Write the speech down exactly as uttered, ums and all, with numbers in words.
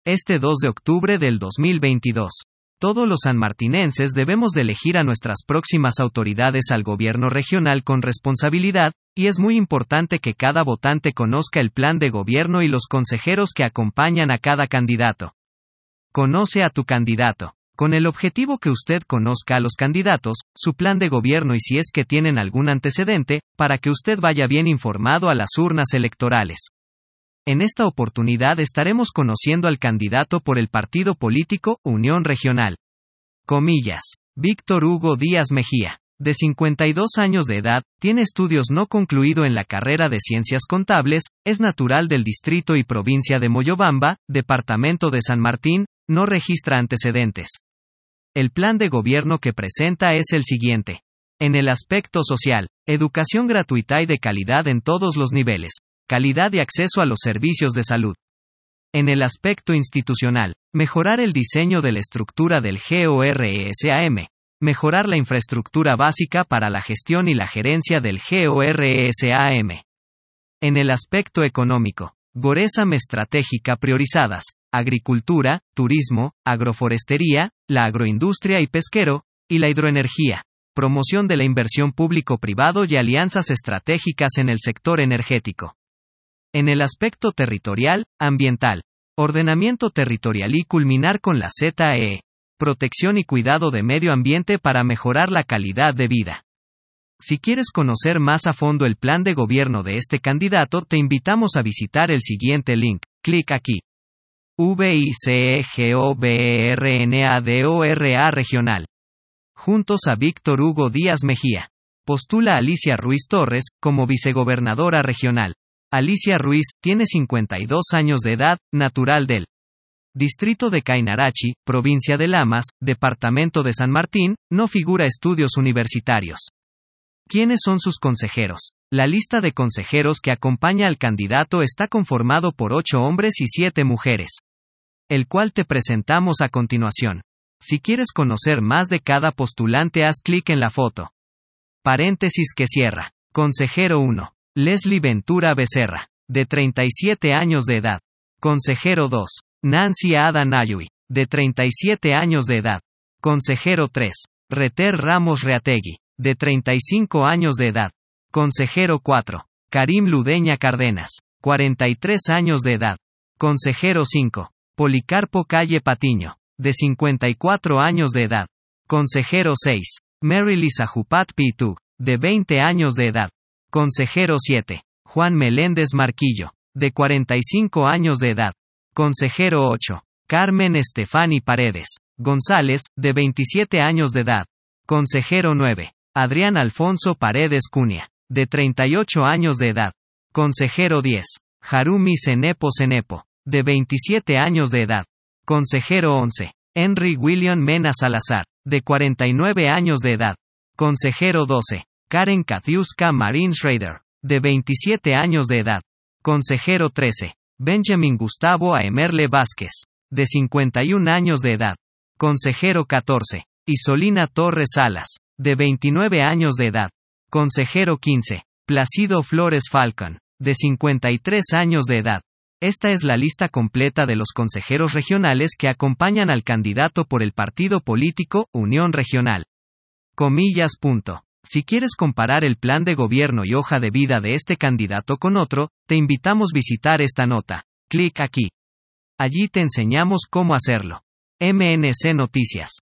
Este dos de octubre del dos mil veintidós. Todos los sanmartinenses debemos de elegir a nuestras próximas autoridades al gobierno regional con responsabilidad, y es muy importante que cada votante conozca el plan de gobierno y los consejeros que acompañan a cada candidato. Conoce a tu candidato. Con el objetivo que usted conozca a los candidatos, su plan de gobierno y si es que tienen algún antecedente, para que usted vaya bien informado a las urnas electorales. En esta oportunidad estaremos conociendo al candidato por el partido político Unión Regional. Comillas. Víctor Hugo Díaz Mejía. De cincuenta y dos años de edad, tiene estudios no concluido en la carrera de Ciencias Contables, es natural del distrito y provincia de Moyobamba, departamento de San Martín, no registra antecedentes. El plan de gobierno que presenta es el siguiente. En el aspecto social, educación gratuita y de calidad en todos los niveles. Calidad y acceso a los servicios de salud. En el aspecto institucional, mejorar el diseño de la estructura del GORESAM, mejorar la infraestructura básica para la gestión y la gerencia del GORESAM. En el aspecto económico, GORESAM estratégica priorizadas, agricultura, turismo, agroforestería, la agroindustria y pesquero, y la hidroenergía, promoción de la inversión público-privado y alianzas estratégicas en el sector energético. En el aspecto territorial, ambiental, ordenamiento territorial y culminar con la Z E E, protección y cuidado de medio ambiente para mejorar la calidad de vida. Si quieres conocer más a fondo el plan de gobierno de este candidato, te invitamos a visitar el siguiente link, clic aquí. VICEGOBERNADORA Regional. Juntos a Víctor Hugo Díaz Mejía. Postula a Alicia Ruiz Torres, como vicegobernadora regional. Alicia Ruiz, tiene cincuenta y dos años de edad, natural del distrito de Cainarachi, provincia de Lamas, departamento de San Martín, no figura estudios universitarios. ¿Quiénes son sus consejeros? La lista de consejeros que acompaña al candidato está conformado por ocho hombres y siete mujeres, el cual te presentamos a continuación. Si quieres conocer más de cada postulante, haz clic en la foto. Paréntesis que cierra. Consejero uno. Leslie Ventura Becerra, de treinta y siete años de edad. Consejero dos. Nancy Ada Nayui, de treinta y siete años de edad. Consejero tres. Reter Ramos Reategui, de treinta y cinco años de edad. Consejero cuatro. Karim Ludeña Cárdenas, cuarenta y tres años de edad. Consejero cinco. Policarpo Calle Patiño, de cincuenta y cuatro años de edad. Consejero seis. Mary Lisa Jupat Pitug, de veinte años de edad. Consejero siete. Juan Meléndez Marquillo, de cuarenta y cinco años de edad. Consejero ocho. Carmen Estefani Paredes González, de veintisiete años de edad. Consejero nueve. Adrián Alfonso Paredes Cunha, de treinta y ocho años de edad. Consejero diez. Harumi Cenepo Cenepo, de veintisiete años de edad. Consejero once. Henry William Mena Salazar, de cuarenta y nueve años de edad. Consejero doce. Karen Katiuska Marín Schrader, de veintisiete años de edad. Consejero trece. Benjamin Gustavo Aemerle Vázquez, de cincuenta y un años de edad. Consejero catorce. Isolina Torres Salas, de veintinueve años de edad. Consejero quince. Placido Flores Falcón, de cincuenta y tres años de edad. Esta es la lista completa de los consejeros regionales que acompañan al candidato por el partido político Unión Regional. Comillas. Punto. Si quieres comparar el plan de gobierno y hoja de vida de este candidato con otro, te invitamos a visitar esta nota. Clic aquí. Allí te enseñamos cómo hacerlo. M N C Noticias.